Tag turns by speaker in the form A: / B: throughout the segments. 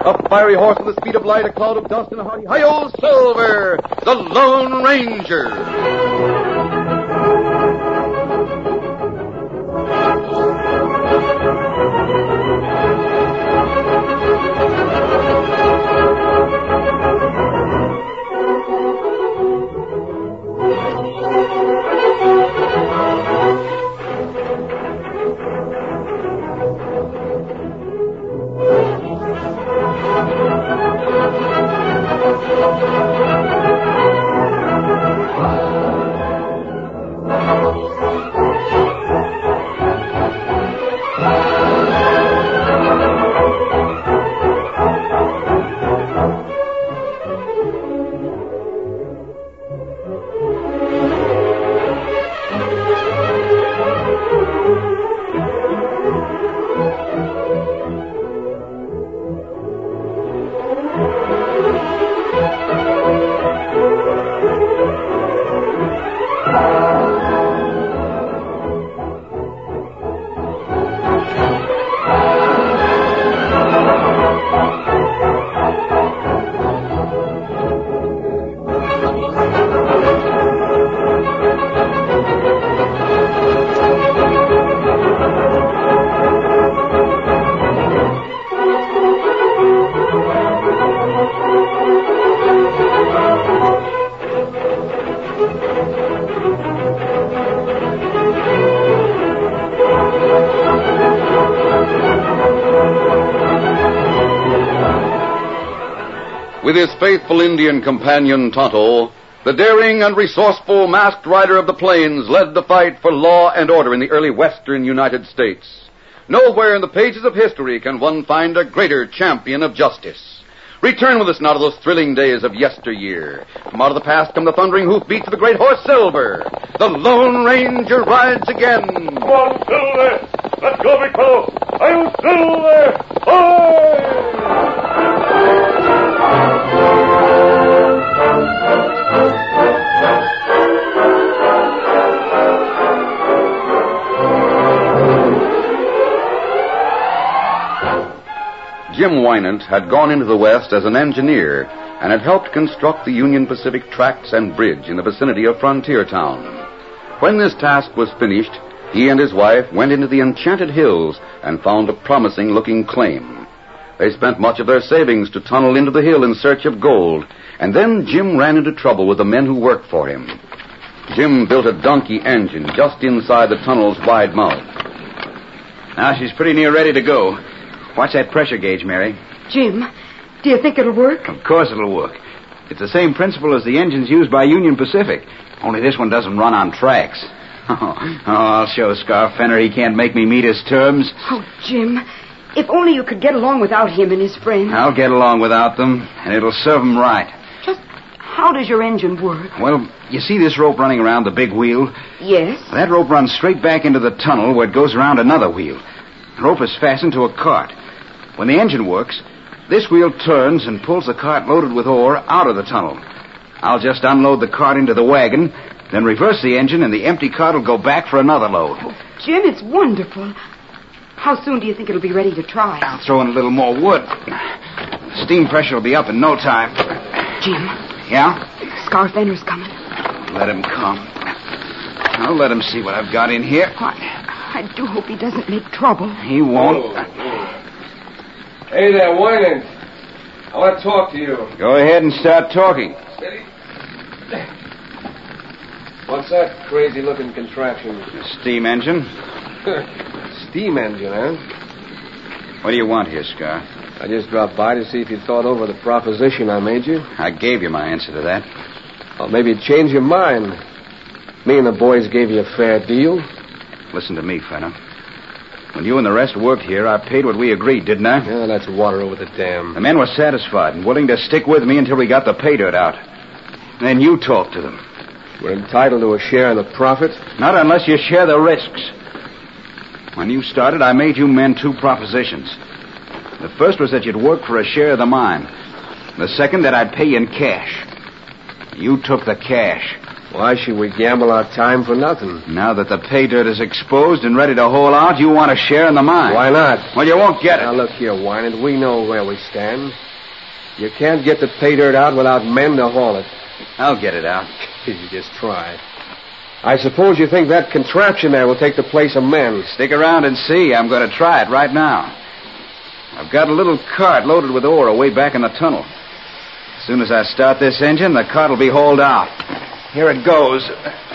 A: A fiery horse with the speed of light, a cloud of dust, and a hearty hi-yo, Silver, the Lone Ranger. With his faithful Indian companion, Tonto, the daring and resourceful masked rider of the plains led the fight for law and order in the early western United States. Nowhere in the pages of history can one find a greater champion of justice. Return with us now to those thrilling days of yesteryear. From out of the past come the thundering hoofbeats of the great horse Silver. The Lone Ranger rides again.
B: Come on, Silver! Let's go, big fellow! I'm Silver! Ahoy!
A: Jim Wynant had gone into the West as an engineer and had helped construct the Union Pacific tracks and bridge in the vicinity of Frontier Town. When this task was finished, he and his wife went into the Enchanted Hills and found a promising-looking claim. They spent much of their savings to tunnel into the hill in search of gold, and then Jim ran into trouble with the men who worked for him. Jim built a donkey engine just inside the tunnel's wide mouth.
C: Now she's pretty near ready to go. Watch that pressure gauge, Mary.
D: Jim, do you think it'll work?
C: Of course it'll work. It's the same principle as the engines used by Union Pacific, only this one doesn't run on tracks. I'll show Scar Fenner he can't make me meet his terms.
D: Oh, Jim, if only you could get along without him and his friends.
C: I'll get along without them, and it'll serve them right.
D: Just how does your engine work?
C: Well, you see this rope running around the big wheel?
D: Yes.
C: That rope runs straight back into the tunnel where it goes around another wheel. The rope is fastened to a cart. When the engine works, this wheel turns and pulls the cart loaded with ore out of the tunnel. I'll just unload the cart into the wagon, then reverse the engine, and the empty cart will go back for another load.
D: Oh, Jim, it's wonderful. How soon do you think it'll be ready to try?
C: I'll throw in a little more wood. The steam pressure will be up in no time.
D: Jim.
C: Yeah?
D: Scar Fenner's coming.
C: Let him come. I'll let him see what I've got in here.
D: I do hope he doesn't make trouble.
C: He won't.
E: Hey there, Wynant. I want to talk to you.
C: Go ahead and start talking.
E: Steady. What's that crazy-looking contraption?
C: A steam engine.
E: Steam engine, huh?
C: What do you want here, Scar?
E: I just dropped by to see if you'd thought over the proposition I made you.
C: I gave you my answer to that.
E: Well, maybe you'd change your mind. Me and the boys gave you a fair deal.
C: Listen to me, Fenner. When you and the rest worked here, I paid what we agreed, didn't I?
E: Yeah, that's water over the dam.
C: The men were satisfied and willing to stick with me until we got the pay dirt out. And then you talked to them.
E: We're entitled to a share in the profit?
C: Not unless you share the risks. When you started, I made you men two propositions. The first was that you'd work for a share of the mine. The second, that I'd pay you in cash. You took the cash.
E: Why should we gamble our time for nothing?
C: Now that the pay dirt is exposed and ready to haul out, you want a share in the mine.
E: Why not?
C: Well, you won't get it.
E: Now, look here, Wynant. We know where we stand. You can't get the pay dirt out without men to haul it.
C: I'll get it out.
E: You just try. I suppose you think that contraption there will take the place of men.
C: Stick around and see. I'm going to try it right now. I've got a little cart loaded with ore away back in the tunnel. As soon as I start this engine, the cart will be hauled out. Here it goes.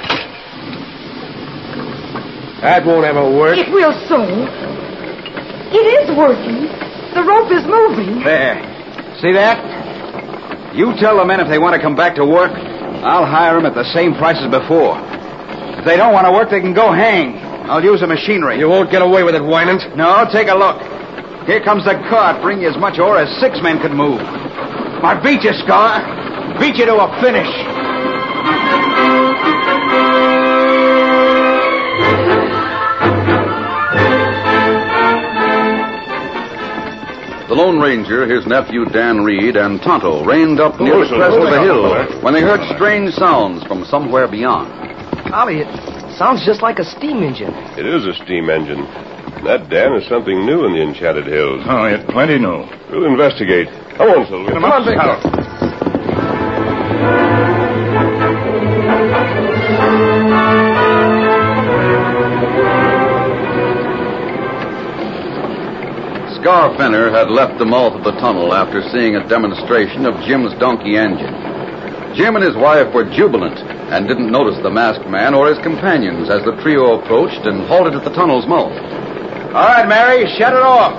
E: That won't ever work.
D: It will so. It is working. The rope is moving.
C: There. See that? You tell the men if they want to come back to work, I'll hire them at the same price as before. If they don't want to work, they can go hang. I'll use the machinery.
E: You won't get away with it, Wynant.
C: No, take a look. Here comes the cart, bringing as much ore as 6 men could move. I beat you, Scar. Beat you to a finish.
A: The Lone Ranger, his nephew Dan Reed, and Tonto reined up near the crest of the hill when they heard strange sounds from somewhere beyond.
F: Ollie, it sounds just like a steam engine.
B: It is a steam engine. That, Dan, is something new in the Enchanted Hills.
G: Oh, it's plenty new.
B: We'll investigate. Come on, Silver.
G: Come on, Victor.
A: Scar Fenner had left the mouth of the tunnel after seeing a demonstration of Jim's donkey engine. Jim and his wife were jubilant and didn't notice the masked man or his companions as the trio approached and halted at the tunnel's mouth.
C: All right, Mary, shut it off.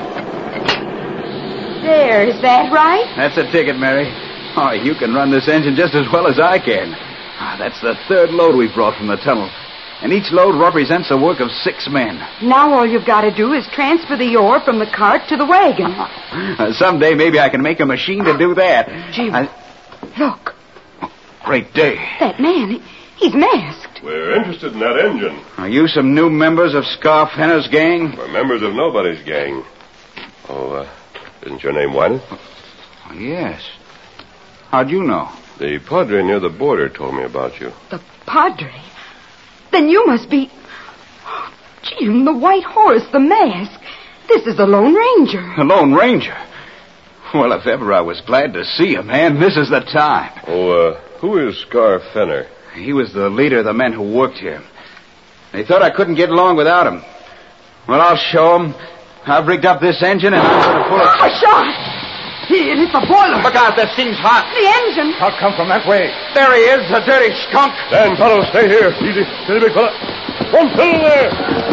D: There, is that right?
C: That's the ticket, Mary. Oh, you can run this engine just as well as I can. That's the 3rd load we've brought from the tunnel. And each load represents the work of 6 men.
D: Now all you've got to do is transfer the ore from the cart to the wagon.
C: Someday maybe I can make a machine to do that.
D: Jim, look.
C: Great day.
D: That man, he's masked.
B: We're interested in that engine.
C: Are you some new members of Scar Fenner's gang?
B: We're members of nobody's gang. Oh, isn't your name Wynant?
C: Yes. How'd you know?
B: The padre near the border told me about you.
D: The padre? Then you must be... Oh, Jim, the white horse, the mask. This is the Lone Ranger.
C: The Lone Ranger? Well, if ever I was glad to see a man, this is the time.
B: Oh, who is Scar Fenner?
C: He was the leader of the men who worked here. They thought I couldn't get along without him. Well, I'll show them. I've rigged up this engine and I'm going to pull it...
D: A shot! It hit the boiler.
C: Look out, that steam's hot.
D: The engine.
G: I'll come from that way.
C: There he is, the dirty skunk.
B: Dan, fellow, stay here. Easy. Steady, big fella. One fill there.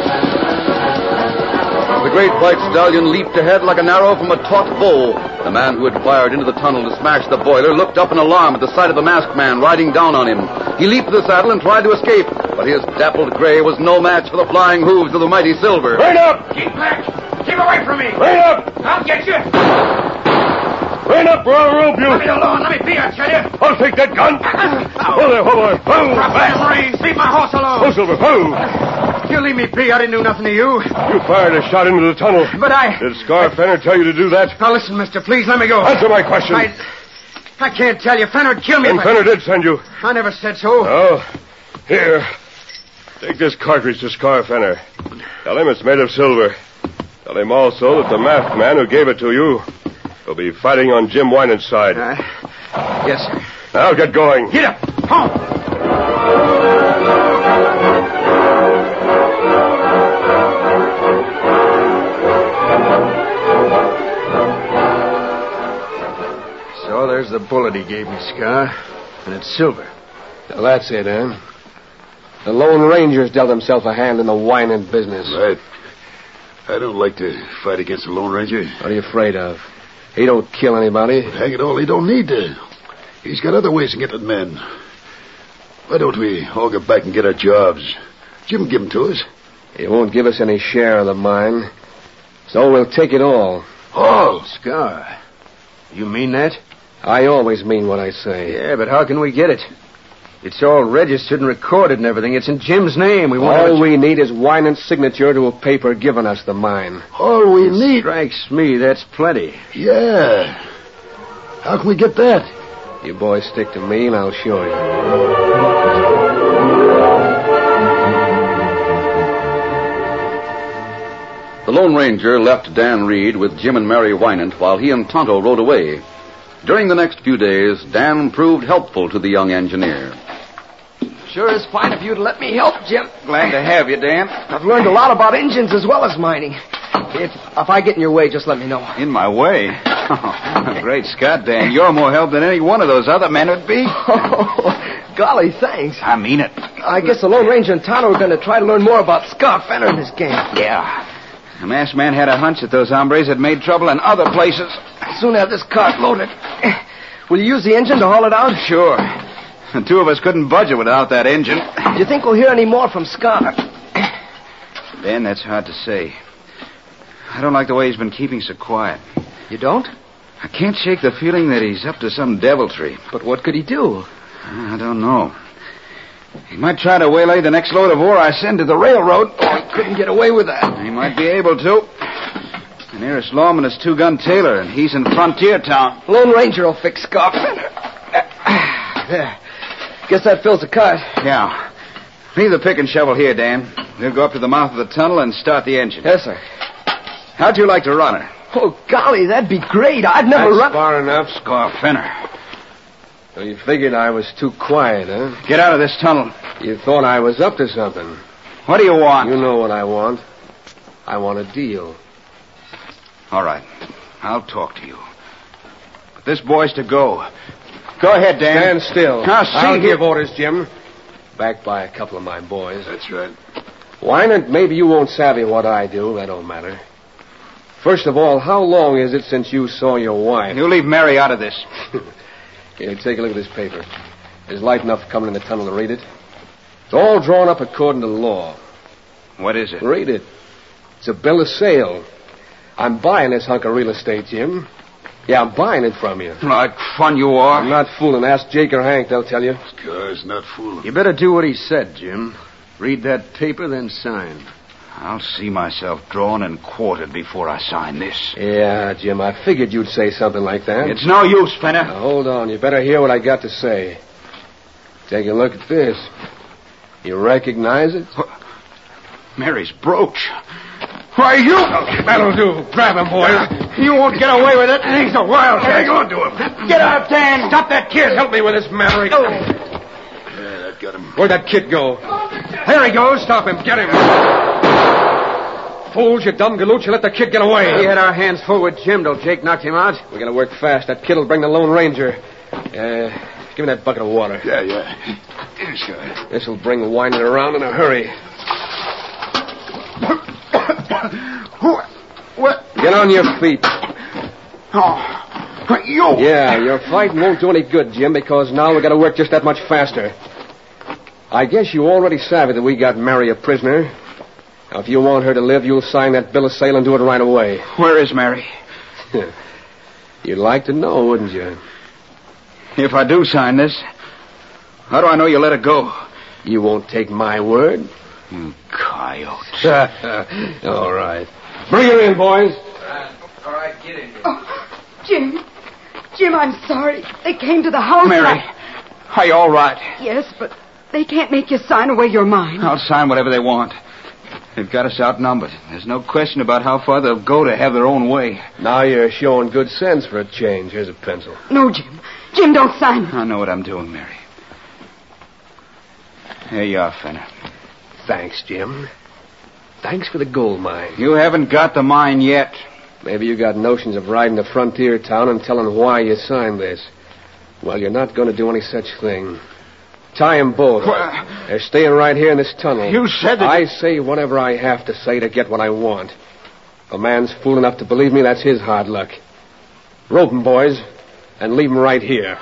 A: The great white stallion leaped ahead like an arrow from a taut bow. The man who had fired into the tunnel to smash the boiler looked up in alarm at the sight of the masked man riding down on him. He leaped to the saddle and tried to escape, but his dappled gray was no match for the flying hooves of the mighty Silver.
B: Rein up!
C: Keep back. Keep away from me.
B: Rein up!
C: I'll get you.
B: Rein up, or I'll rope you.
C: Let me alone. Let me be, I tell you.
B: I'll take that gun. Oh, there, boy.
C: Maurice, leave my horse alone.
B: Oh, Silver, oh.
C: You leave me be. I didn't do nothing to you.
B: You fired a shot into the tunnel.
C: But I...
B: Did Scar Fenner tell you to do that?
C: Now, listen, mister, please let me go.
B: Answer my question.
C: I can't tell you. Fenner would kill me.
B: And Fenner did send you.
C: I never said so.
B: Oh, here. Take this cartridge to Scar Fenner. Tell him it's made of silver. Tell him also that the masked man who gave it to you will be fighting on Jim Wynant's side.
C: Yes, sir.
B: Now get going.
C: Get up. Home. So there's the bullet he gave me, Scar. And it's silver.
E: Well, that's it, eh? The Lone Ranger's dealt himself a hand in the Wynant business.
G: Right. I don't like to fight against the Lone Ranger.
E: What are you afraid of? He don't kill anybody.
G: Hang it all, he don't need to. He's got other ways of getting men. Why don't we all get back and get our jobs? Jim will give them to us.
E: He won't give us any share of the mine. So we'll take it all.
G: All?
C: Scar, you mean that?
E: I always mean what I say.
C: Yeah, but how can we get it? It's all registered and recorded and everything. It's in Jim's name.
E: All we need is Wynant's signature to a paper giving us the mine.
G: All we need...
C: Strikes me, that's plenty.
G: Yeah. How can we get that?
E: You boys stick to me and I'll show you.
A: The Lone Ranger left Dan Reed with Jim and Mary Wynant while he and Tonto rode away. During the next few days, Dan proved helpful to the young engineer.
F: Sure is fine of you to let me help, Jim.
C: Glad to have you, Dan.
F: I've learned a lot about engines as well as mining. If I get in your way, just let me know.
C: In my way? Oh, great Scott, Dan. You're more help than any one of those other men would be.
F: Oh, golly, thanks.
C: I mean it.
F: I guess the Lone Ranger and Tonto are going to try to learn more about Scar Fenner in this game.
C: Yeah. The masked man had a hunch that those hombres had made trouble in other places.
F: I'll soon have this cart loaded. Will you use the engine to haul it out?
C: Sure. The two of us couldn't budget without that engine.
F: Do you think we'll hear any more from Scar?
C: Ben, that's hard to say. I don't like the way he's been keeping so quiet.
F: You don't?
C: I can't shake the feeling that he's up to some deviltry.
F: But what could he do?
C: I don't know. He might try to waylay the next load of ore I send to the railroad.
F: Oh, he couldn't get away with that.
C: He might be able to. The nearest lawman is Two-Gun Taylor, and he's in Frontier Town.
F: Lone Ranger will fix Scar Fenner. There. Guess that fills the cart.
C: Yeah. Leave the pick and shovel here, Dan. We'll go up to the mouth of the tunnel and start the engine.
F: Yes, sir.
C: How'd you like to run her?
F: Oh, golly, that'd be great. I'd never
E: That's
F: run...
E: far enough.
C: Scar Fenner.
E: So you figured I was too quiet, huh?
C: Get out of this tunnel.
E: You thought I was up to something.
C: What do you want?
E: You know what I want. I want a deal.
C: All right. I'll talk to you. But this boy's to go. Go ahead, Dan.
E: Stand still.
C: Now, see
E: I'll
C: here.
E: give orders, Jim. Backed by a couple of my boys.
G: That's right.
E: Wynant, maybe you won't savvy what I do. That don't matter. First of all, how long is it since you saw your wife?
C: You leave Mary out of this.
E: Here, take a look at this paper. There's light enough coming in the tunnel to read it. It's all drawn up according to law.
C: What is it?
E: Read it. It's a bill of sale. I'm buying this hunk of real estate, Jim. Yeah, I'm buying it from you.
C: Like fun you are.
E: I'm not fooling. Ask Jake or Hank. They'll tell you.
G: Scar's not fooling.
H: You better do what he said, Jim. Read that paper, then sign.
C: I'll see myself drawn and quartered before I sign this.
E: Yeah, Jim, I figured you'd say something like that.
C: It's no use, Fenner.
E: Now, hold on. You better hear what I got to say. Take a look at this. You recognize it?
C: Mary's brooch. Why, you...
E: That'll do. Grab him, boys.
C: You won't get away with it. He's a wildcat.
G: Hang on to him.
C: Get out, Dan.
E: Stop that kid. Help me with this maverick.
G: Yeah, that got him.
E: Where'd that kid go? There he goes. Stop him. Get him. Fools, you dumb galoot. You let the kid get away.
H: We had our hands full with Jim till Jake knocked him out.
E: We gotta work fast. That kid'll bring the Lone Ranger. Give me that bucket of water.
G: Yeah. Sure.
E: This'll bring Wynant around in a hurry.
C: What?
E: Get on your feet.
C: Oh, you...
E: Yeah, your fighting won't do any good, Jim, because now we gotta work just that much faster. I guess you already savvy that we got Mary a prisoner. Now, if you want her to live, you'll sign that bill of sale and do it right away.
C: Where is Mary?
E: You'd like to know, wouldn't you?
C: If I do sign this, how do I know you'll let her go?
E: You won't take my word?
C: Coyotes.
E: All right. Bring her in, boys.
H: All right, get in here.
D: Oh, Jim, I'm sorry. They came to the house.
C: Mary, are you all right?
D: Yes, but they can't make you sign away your mind.
C: I'll sign whatever they want. They've got us outnumbered. There's no question about how far they'll go to have their own way.
E: Now you're showing good sense for a change. Here's a pencil.
D: No, Jim. Jim, don't sign.
C: I know what I'm doing, Mary. Here you are, Fenner.
E: Thanks, Jim. Thanks for the gold mine.
C: You haven't got the mine yet.
E: Maybe you got notions of riding to Frontier Town and telling why you signed this. Well, you're not going to do any such thing. Tie them both. They're staying right here in this tunnel.
C: You said that...
E: I say whatever I have to say to get what I want. If a man's fool enough to believe me, that's his hard luck. Rope 'em, boys, and leave 'em right here.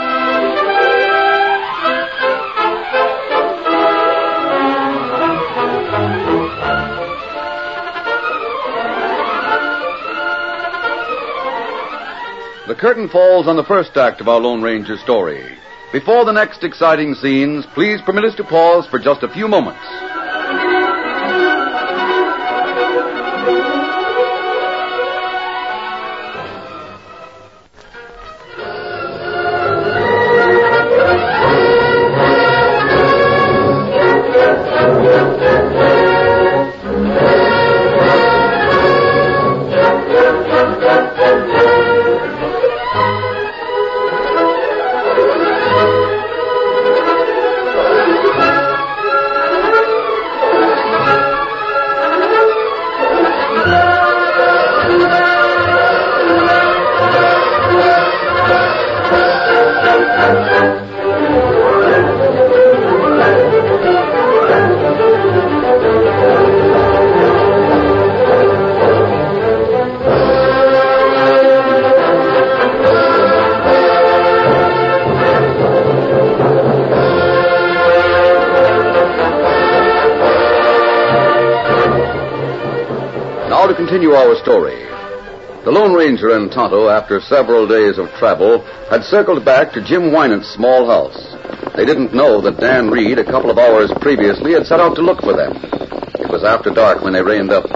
A: The curtain falls on the first act of our Lone Ranger story. Before the next exciting scenes, please permit us to pause for just a few moments. continue our story. The Lone Ranger and Tonto, after several days of travel, had circled back to Jim Wynant's small house. They didn't know that Dan Reed, a couple of hours previously, had set out to look for them. It was after dark when they reined up.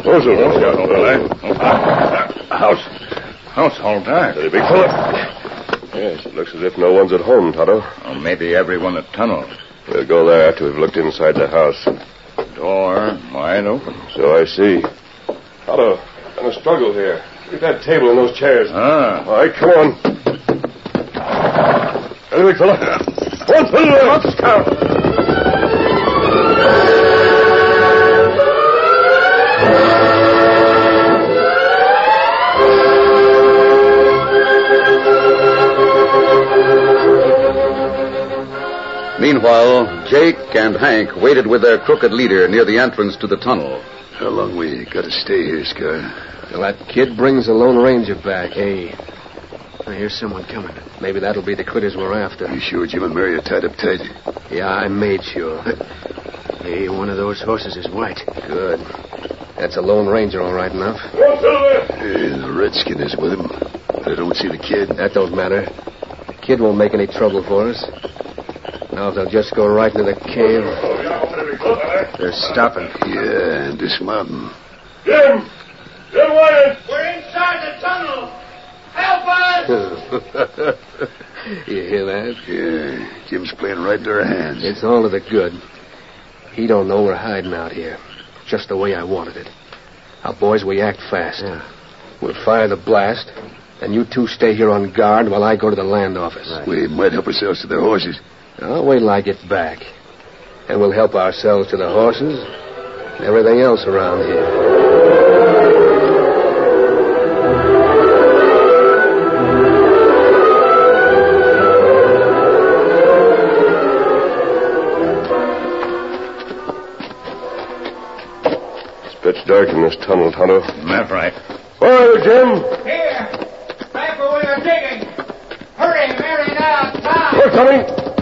B: House all dark. Is it a big fella? Yes, it looks as if no one's at home, Tonto.
I: Well, maybe everyone at tunnel.
B: We'll go there after we've looked inside the house.
I: Door wide open.
B: So I see. Tonto, I'm a struggle here. Look at that table and those chairs.
I: Ah.
B: All right, come on. Ready, big fella? One, put it away. Let's count.
A: Meanwhile, Jake and Hank waited with their crooked leader near the entrance to the tunnel.
G: How long we got to stay here, Scar?
E: Till that kid brings the Lone Ranger back. Hey, I hear someone coming. Maybe that'll be the critters we're after.
G: You sure Jim and Mary are tied up tight?
E: Yeah, I made sure. Hey, one of those horses is white. Good. That's a Lone Ranger, all right enough.
G: The redskin is with him, but I don't see the kid.
E: That don't matter. The kid won't make any trouble for us. Now, if they'll just go right into the cave. They're stopping.
G: Yeah, and dismounting.
B: Jim! Jim Wynant!
J: We're inside the tunnel! Help us!
E: You hear that?
G: Yeah, Jim's playing right into our hands.
E: It's all to the good. He don't know we're hiding out here. Just the way I wanted it. Now, boys, we act fast. Yeah. We'll fire the blast, and you two stay here on guard while I go to the land office.
G: Right. We might help ourselves to their horses.
E: I'll wait till I get back. And we'll help ourselves to the horses and everything else around here.
B: It's pitch dark in this tunnel, Tonto.
I: That's right.
B: Where are you, Jim?
J: Here! Right where we are digging! Hurry, Mary, now! Time!
B: We're coming!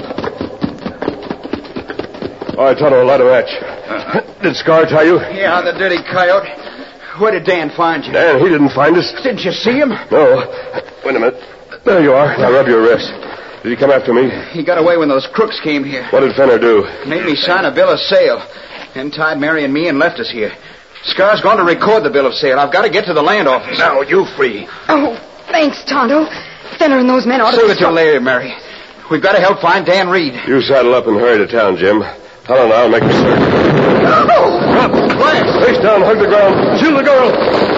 B: All right, Tonto, light a match. Did Scar tie you?
C: Yeah, the dirty coyote. Where did Dan find you?
B: Dan, he didn't find us.
C: Didn't you see him?
B: No. Wait a minute. There you are. Now rub your wrist. Did he come after me?
C: He got away when those crooks came here.
B: What did Fenner do?
C: Made me sign a bill of sale. Then tied Mary and me and left us here. Scar's going to record the bill of sale. I've got to get to the land office.
B: Now, you free.
D: Oh, thanks, Tonto. Fenner and those men ought to...
C: Save it till later, Mary. We've got to help find Dan Reed.
B: You saddle up and hurry to town, Jim. Tonto and I'll make the search.
C: Oh! Drop! Blast!
B: Face down, hug the ground. Shoot the girl.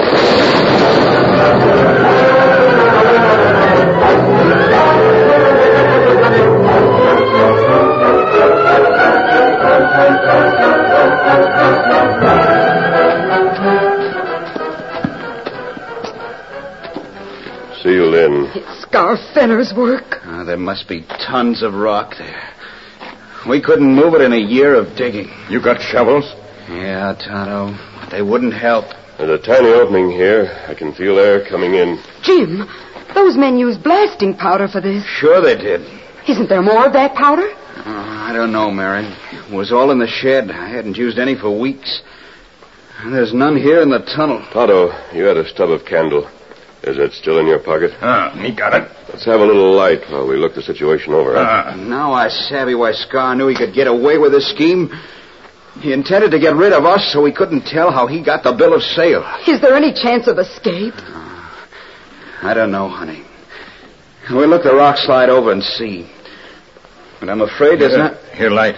B: Sealed in.
D: It's Scar Fenner's work.
C: There must be tons of rock there. We couldn't move it in a year of digging.
I: You got shovels?
C: Yeah, Tonto. But they wouldn't help.
B: There's a tiny opening here. I can feel air coming in.
D: Jim, those men used blasting powder for this.
C: Sure they did.
D: Isn't there more of that powder?
C: I don't know, Mary. It was all in the shed. I hadn't used any for weeks. There's none here in the tunnel.
B: Tonto, you had a stub of candle. Is it still in your pocket?
I: He got it.
B: Let's have a little light while we look the situation over.
C: Now I savvy why Scar knew he could get away with this scheme. He intended to get rid of us so we couldn't tell how he got the bill of sale.
D: Is there any chance of escape?
C: I don't know, honey. We'll look the rock slide over and see. But I'm afraid there's not...
I: Here, light.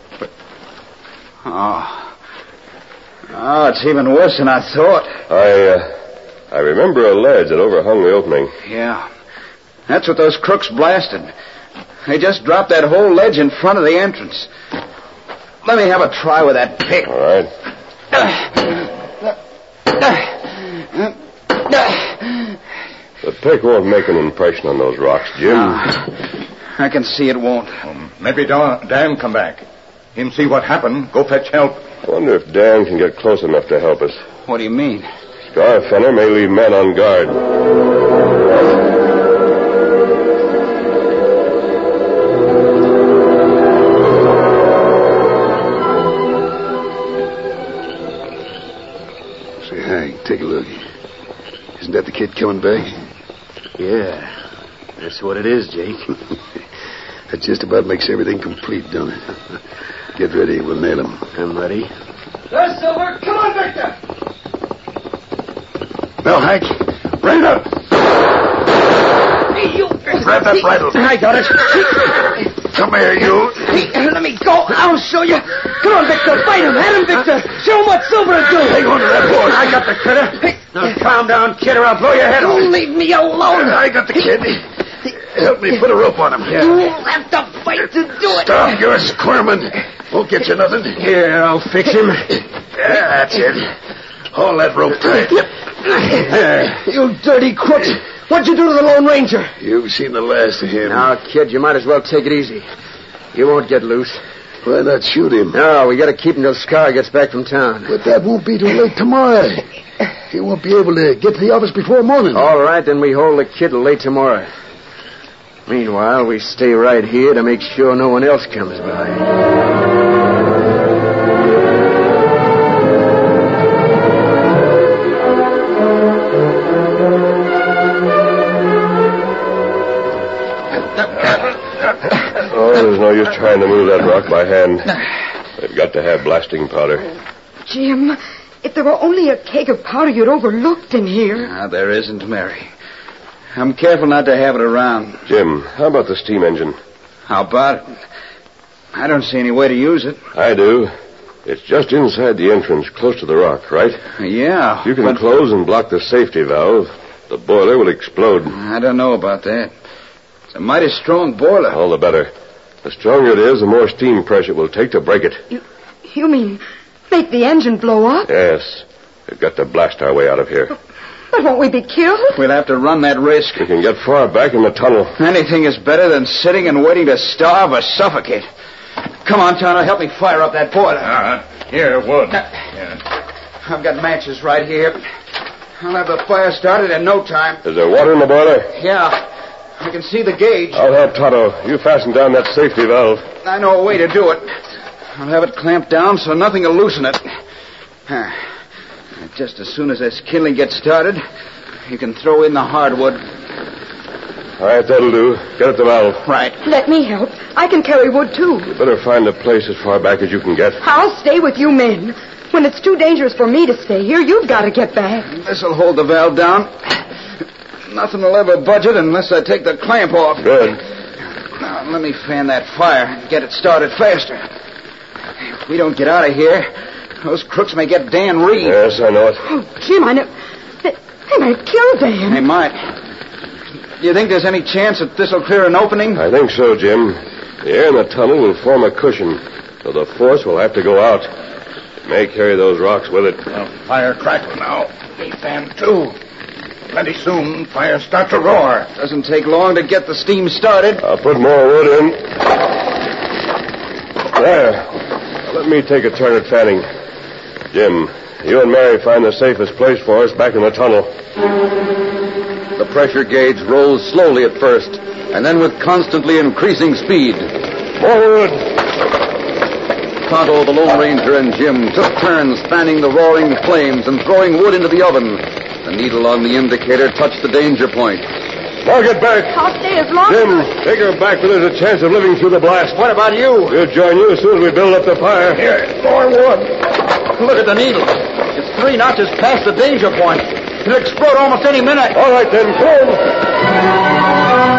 C: Oh, it's even worse than I thought.
B: I remember a ledge that overhung the opening.
C: Yeah. That's what those crooks blasted. They just dropped that whole ledge in front of the entrance. Let me have a try with that pick.
B: All right. The pick won't make an impression on those rocks, Jim.
C: I can see it won't.
I: Maybe Dan come back. Him see what happened. Go fetch help.
B: I wonder if Dan can get close enough to help us.
C: What do you mean?
B: Scar Fenner may leave men on guard.
G: Say, Hank, take a look.
H: Yeah, that's what it is, Jake.
G: That just about makes everything complete, don't it? Get ready. We'll nail him.
H: I'm ready.
F: There's Silver. Come on, Victor.
G: Now, Hank, bring it up.
F: Hey, you.
G: Grab that bridle.
F: I got it.
G: Come here, you.
F: Hey, let me go. I'll show you. Come on, Victor. Fight him. Hit him, Victor. Show him what Silver will do.
G: Hang on to that horse.
H: I got the critter. Now, calm down, kid, or I'll blow your head off.
F: Don't leave me alone.
G: I got the kid. Help me put a rope on him.
F: You'll have to fight to do it.
G: Stop, you're squirming. Won't get you nothing.
H: Here, I'll fix him.
G: Yeah, that's it. Hold that rope tight.
F: You dirty crook. What'd you do to the Lone Ranger?
G: You've seen the last of him.
H: Now, kid, you might as well take it easy. You won't get loose.
G: Why not shoot him?
H: No, we gotta keep him till Scar gets back from town.
G: But that won't be too late tomorrow. He won't be able to get to the office before morning.
H: All right, then we hold the kid till late tomorrow. Meanwhile, we stay right here to make sure no one else comes by.
B: Oh, there's no use trying to move that rock by hand. They've got to have blasting powder.
D: Jim, if there were only a keg of powder you'd overlooked in here.
C: There isn't, Mary. I'm careful not to have it around.
B: Jim, how about the steam engine?
C: How about it? I don't see any way to use it.
B: I do. It's just inside the entrance, close to the rock, right?
C: Yeah.
B: If you can close and block the safety valve, the boiler will explode.
C: I don't know about that. It's a mighty strong boiler.
B: All the better. The stronger it is, the more steam pressure it will take to break it.
D: You mean make the engine blow up?
B: Yes. We've got to blast our way out of here.
D: But won't we be killed?
C: We'll have to run that risk.
B: We can get far back in the tunnel.
C: Anything is better than sitting and waiting to starve or suffocate. Come on, Tonto, help me fire up that boiler.
I: Here, wood.
C: I've got matches right here. I'll have the fire started in no time.
B: Is there water in the boiler?
C: Yeah. I can see the gauge.
B: I'll help Tonto. You fasten down that safety valve.
C: I know a way to do it. I'll have it clamped down so nothing will loosen it. Just as soon as this kindling gets started, you can throw in the hardwood.
B: All right, that'll do. Get at the valve.
C: Right.
D: Let me help. I can carry wood, too.
B: You better find a place as far back as you can get.
D: I'll stay with you men. When it's too dangerous for me to stay here, you've got to get back.
C: This'll hold the valve down. Nothing will ever budge it unless I take the clamp off.
B: Good.
C: Now, let me fan that fire and get it started faster. If we don't get out of here, those crooks may get Dan Reed.
B: Yes, I know it.
D: Oh, Jim, I know. They might kill Dan.
C: They might. Do you think there's any chance that this'll clear an opening?
B: I think so, Jim. The air in the tunnel will form a cushion, so the force will have to go out. It may carry those rocks with it.
I: Fire crackle now. They fan too. Plenty soon, fire start to roar.
C: Doesn't take long to get the steam started.
B: I'll put more wood in. There. Now, let me take a turn at fanning. Jim, you and Mary find the safest place for us back in the tunnel.
A: The pressure gauge rose slowly at first, and then with constantly increasing speed.
B: More wood.
A: Tonto, the Lone Ranger, and Jim took turns fanning the roaring flames and throwing wood into the oven. The needle on the indicator touched the danger point.
B: Now get back.
D: I'll stay as long
B: Jim, take her back where there's a chance of living through the blast.
C: What about you?
B: We'll join you as soon as we build up the fire.
I: Here, more wood.
C: Look at the needle. It's 3 notches past the danger point. It'll explode almost any minute.
B: All right, then. Close.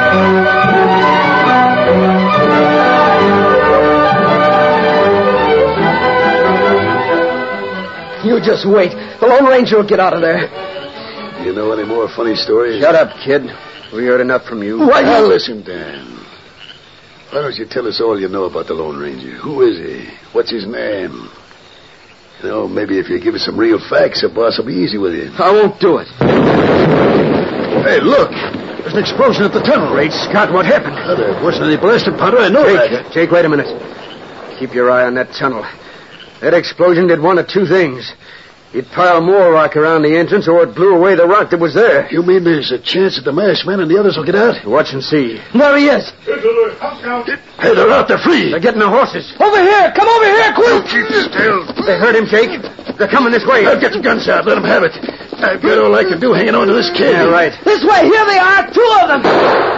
F: You just wait. The Lone Ranger will get out of there.
G: You know any more funny stories?
H: Shut up, kid. We heard enough from you.
F: Why,
G: Now, listen, Dan. Why don't you tell us all you know about the Lone Ranger? Who is he? What's his name? You know, maybe if you give us some real facts, the boss will be easy with you.
H: I won't do it.
G: Hey, look! There's an explosion at the tunnel.
H: Great Scott, what happened?
G: There wasn't any blasted powder, I know that.
H: Jake, wait a minute. Keep your eye on that tunnel. That explosion did one of two things. It piled more rock around the entrance, or it blew away the rock that was there.
G: You mean there's a chance that the masked man and the others will get out?
H: Watch and see.
F: there he is.
G: Hey, they're out. They're free.
H: They're getting the horses.
F: Over here. Come over here, quick.
G: Keep still.
H: They heard him, Jake. They're coming this way.
G: Get the guns out. Let them have it. I've got all I can do hanging on to this kid.
H: Yeah, right.
F: This way. Here they are. 2 of them.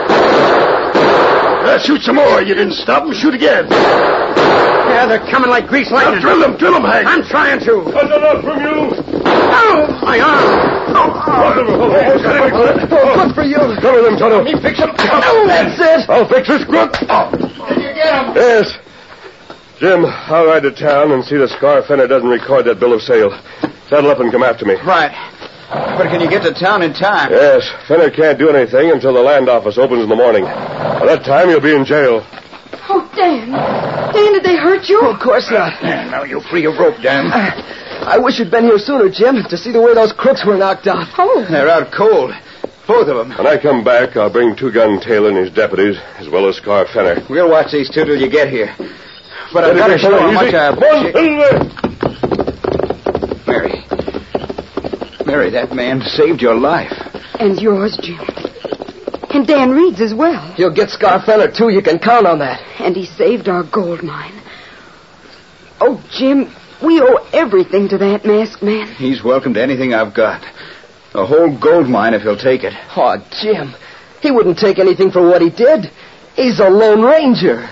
G: Shoot some more. You didn't stop them. Shoot again.
H: Yeah, they're coming like grease lightning.
G: Drill them, Hank.
H: I'm trying to.
B: That's enough from you.
H: Oh, my arm.
F: Good for you.
B: Cover them, Tonto.
G: Me fix them.
F: That's it.
B: I'll fix this crook.
J: Did you get him?
B: Yes. Jim, I'll ride to town and see that Scar Fenner doesn't record that bill of sale. Saddle up and come after me.
C: Right. But can you get to town in time?
B: Yes. Fenner can't do anything until the land office opens in the morning. By that time, you'll be in jail.
D: Oh, Dan. Dan, did they hurt you?
F: Of course not.
I: Now you free your rope, Dan.
F: I wish you'd been here sooner, Jim, to see the way those crooks were knocked out.
D: Oh.
C: They're out cold. Both of them.
B: When I come back, I'll bring Two-Gun Taylor and his deputies, as well as Scar Fenner.
C: We'll watch these two till you get here. But I've got to show how much I appreciate... Mary, that man saved your life.
D: And yours, Jim. And Dan Reed's as well.
F: You'll get Scar Fenner, too. You can count on that.
D: And he saved our gold mine. Oh, Jim, we owe everything to that masked man.
C: He's welcome to anything I've got. A whole gold mine if he'll take it.
F: Oh, Jim, he wouldn't take anything for what he did. He's a Lone Ranger.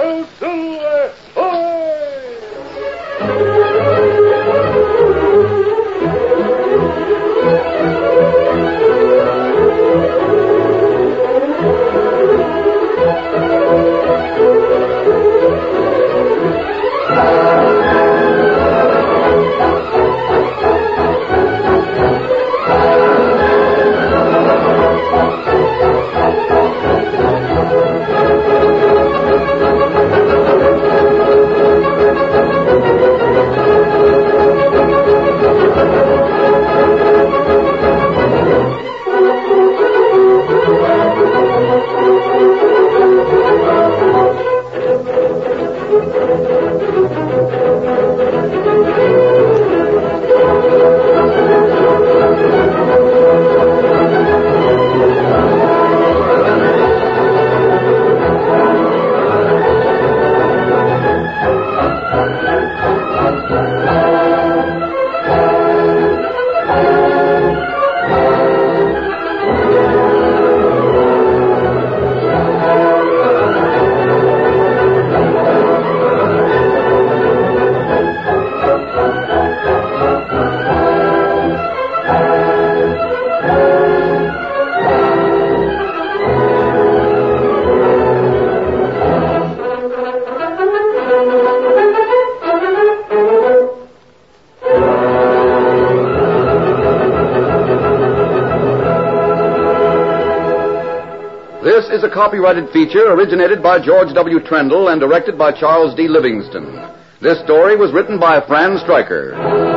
A: This is a copyrighted feature originated by George W. Trendle and directed by Charles D. Livingston. This story was written by Fran Stryker.